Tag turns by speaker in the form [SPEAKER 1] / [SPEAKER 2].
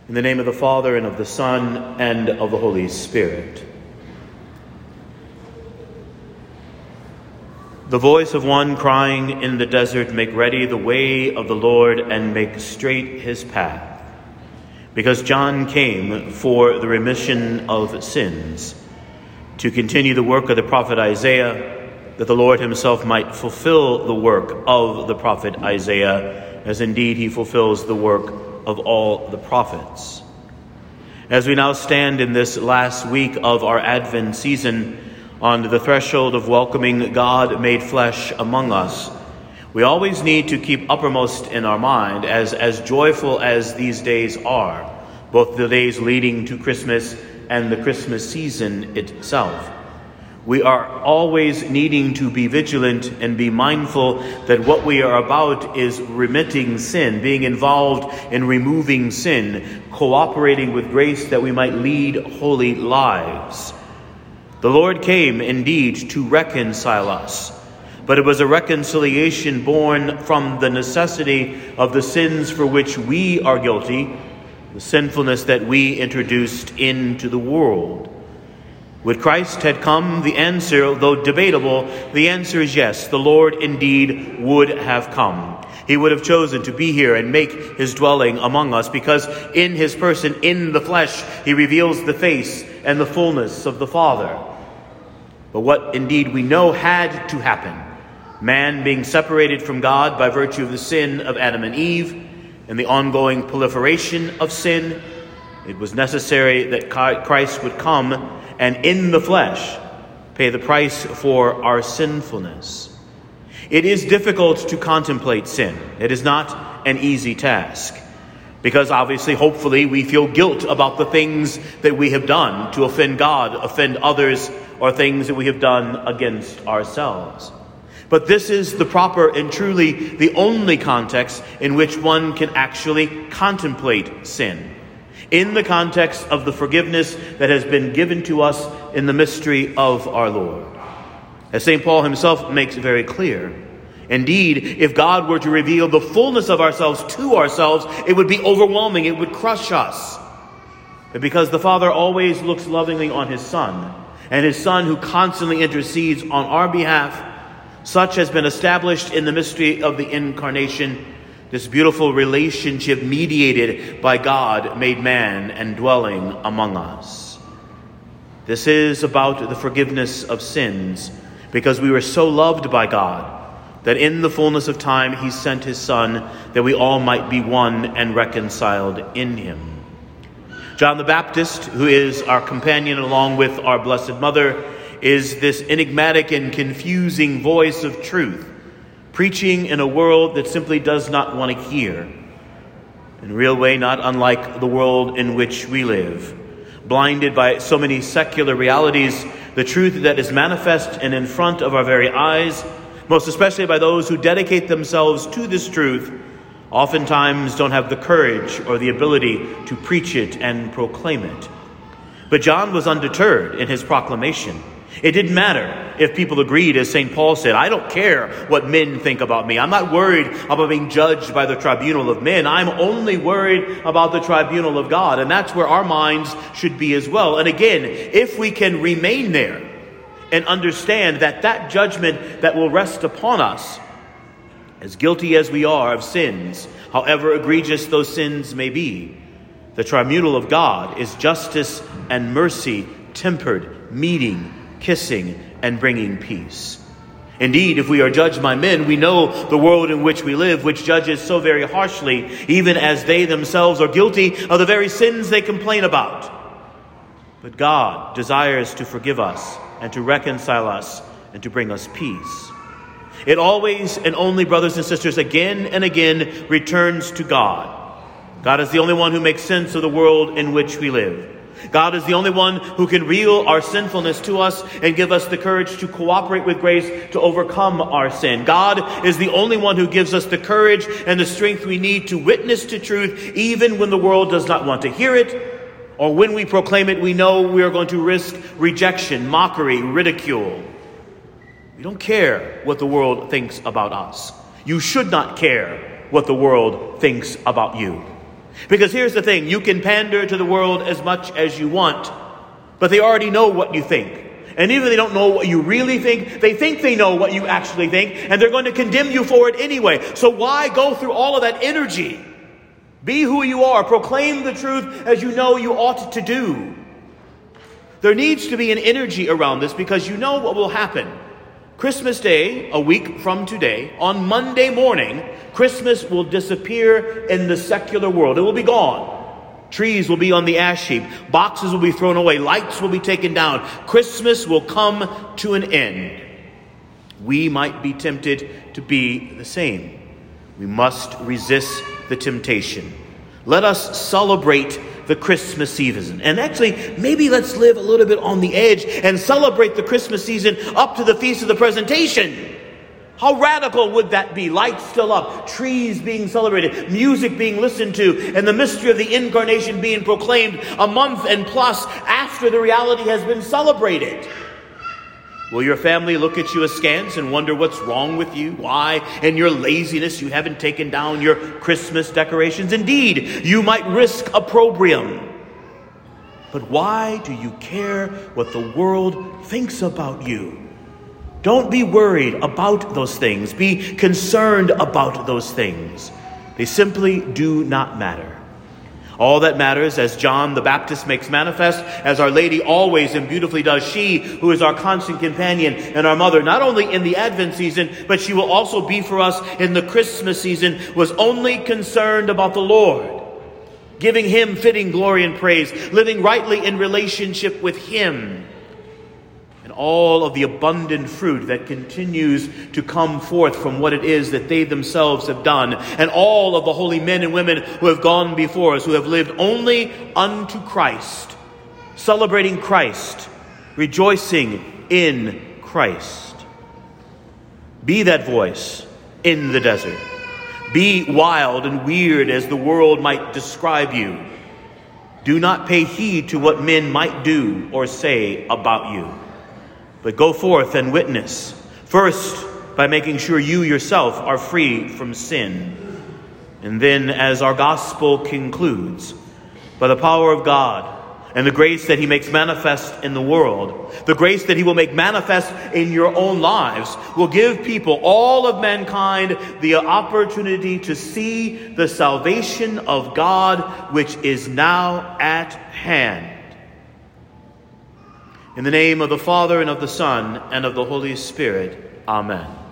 [SPEAKER 1] In the name of the Father, and of the Son, and of the Holy Spirit. The voice of one crying in the desert, "Make ready the way of the Lord, and make straight his path." Because John came for the remission of sins, to continue the work of the prophet Isaiah, that the Lord himself might fulfill the work of the prophet Isaiah, as indeed he fulfills the work of all the prophets. As we now stand in this last week of our Advent season, on the threshold of welcoming God made flesh among us, we always need to keep uppermost in our mind, as joyful as these days are, both the days leading to Christmas and the Christmas season itself. We are always needing to be vigilant and be mindful that what we are about is remitting sin, being involved in removing sin, cooperating with grace that we might lead holy lives. The Lord came indeed to reconcile us, but it was a reconciliation born from the necessity of the sins for which we are guilty, the sinfulness that we introduced into the world. Would Christ had come? The answer, though debatable, the answer is yes. The Lord indeed would have come. He would have chosen to be here and make his dwelling among us, because in his person, in the flesh, he reveals the face and the fullness of the Father. But what indeed we know had to happen, man being separated from God by virtue of the sin of Adam and Eve and the ongoing proliferation of sin, it was necessary that Christ would come and in the flesh pay the price for our sinfulness. It is difficult to contemplate sin. It is not an easy task, because obviously, hopefully, we feel guilt about the things that we have done to offend God, offend others, or things that we have done against ourselves. But this is the proper and truly the only context in which one can actually contemplate sin, in the context of the forgiveness that has been given to us in the mystery of our Lord. As St. Paul himself makes very clear, indeed, if God were to reveal the fullness of ourselves to ourselves, it would be overwhelming, it would crush us. But because the Father always looks lovingly on his Son, and his Son who constantly intercedes on our behalf, such has been established in the mystery of the Incarnation, this beautiful relationship mediated by God made man and dwelling among us. This is about the forgiveness of sins, because we were so loved by God that in the fullness of time he sent his Son, that we all might be one and reconciled in him. John the Baptist, who is our companion along with our Blessed Mother, is this enigmatic and confusing voice of truth, preaching in a world that simply does not want to hear. In a real way, not unlike the world in which we live. Blinded by so many secular realities, the truth that is manifest and in front of our very eyes, most especially by those who dedicate themselves to this truth, oftentimes don't have the courage or the ability to preach it and proclaim it. But John was undeterred in his proclamation. It didn't matter if people agreed, as St. Paul said, "I don't care what men think about me. I'm not worried about being judged by the tribunal of men. I'm only worried about the tribunal of God." And that's where our minds should be as well. And again, if we can remain there and understand that that judgment that will rest upon us, as guilty as we are of sins, however egregious those sins may be, the tribunal of God is justice and mercy tempered, meeting, kissing, and bringing peace. Indeed, if we are judged by men, we know the world in which we live, which judges so very harshly, even as they themselves are guilty of the very sins they complain about. But God desires to forgive us and to reconcile us and to bring us peace. It always and only, brothers and sisters, again and again returns to God. God is the only one who makes sense of the world in which we live. God is the only one who can reveal our sinfulness to us and give us the courage to cooperate with grace to overcome our sin. God is the only one who gives us the courage and the strength we need to witness to truth, even when the world does not want to hear it, or when we proclaim it, we know we are going to risk rejection, mockery, ridicule. We don't care what the world thinks about us. You should not care what the world thinks about you. Because here's the thing, you can pander to the world as much as you want, but they already know what you think. And even if they don't know what you really think they know what you actually think, and they're going to condemn you for it anyway. So why go through all of that energy? Be who you are. Proclaim the truth as you know you ought to do. There needs to be an energy around this, because you know what will happen. Christmas Day, a week from today, on Monday morning, Christmas will disappear in the secular world. It will be gone. Trees will be on the ash heap. Boxes will be thrown away. Lights will be taken down. Christmas will come to an end. We might be tempted to be the same. We must resist the temptation. Let us celebrate the Christmas season. And actually, maybe let's live a little bit on the edge and celebrate the Christmas season up to the Feast of the Presentation. How radical would that be? Lights still up, trees being celebrated, music being listened to, and the mystery of the incarnation being proclaimed a month and plus after the reality has been celebrated. Will your family look at you askance and wonder what's wrong with you? Why, in your laziness, you haven't taken down your Christmas decorations? Indeed, you might risk opprobrium. But why do you care what the world thinks about you? Don't be worried about those things. Be concerned about those things. They simply do not matter. All that matters, as John the Baptist makes manifest, as Our Lady always and beautifully does, she who is our constant companion and our mother, not only in the Advent season, but she will also be for us in the Christmas season, was only concerned about the Lord, giving him fitting glory and praise, living rightly in relationship with him, and all of the abundant fruit that continues to come forth from what it is that they themselves have done, and all of the holy men and women who have gone before us, who have lived only unto Christ, celebrating Christ, rejoicing in Christ. Be that voice in the desert. Be wild and weird as the world might describe you. Do not pay heed to what men might do or say about you. But go forth and witness, first by making sure you yourself are free from sin. And then, as our gospel concludes, by the power of God and the grace that he makes manifest in the world, the grace that he will make manifest in your own lives, will give people, all of mankind, the opportunity to see the salvation of God, which is now at hand. In the name of the Father, and of the Son, and of the Holy Spirit. Amen.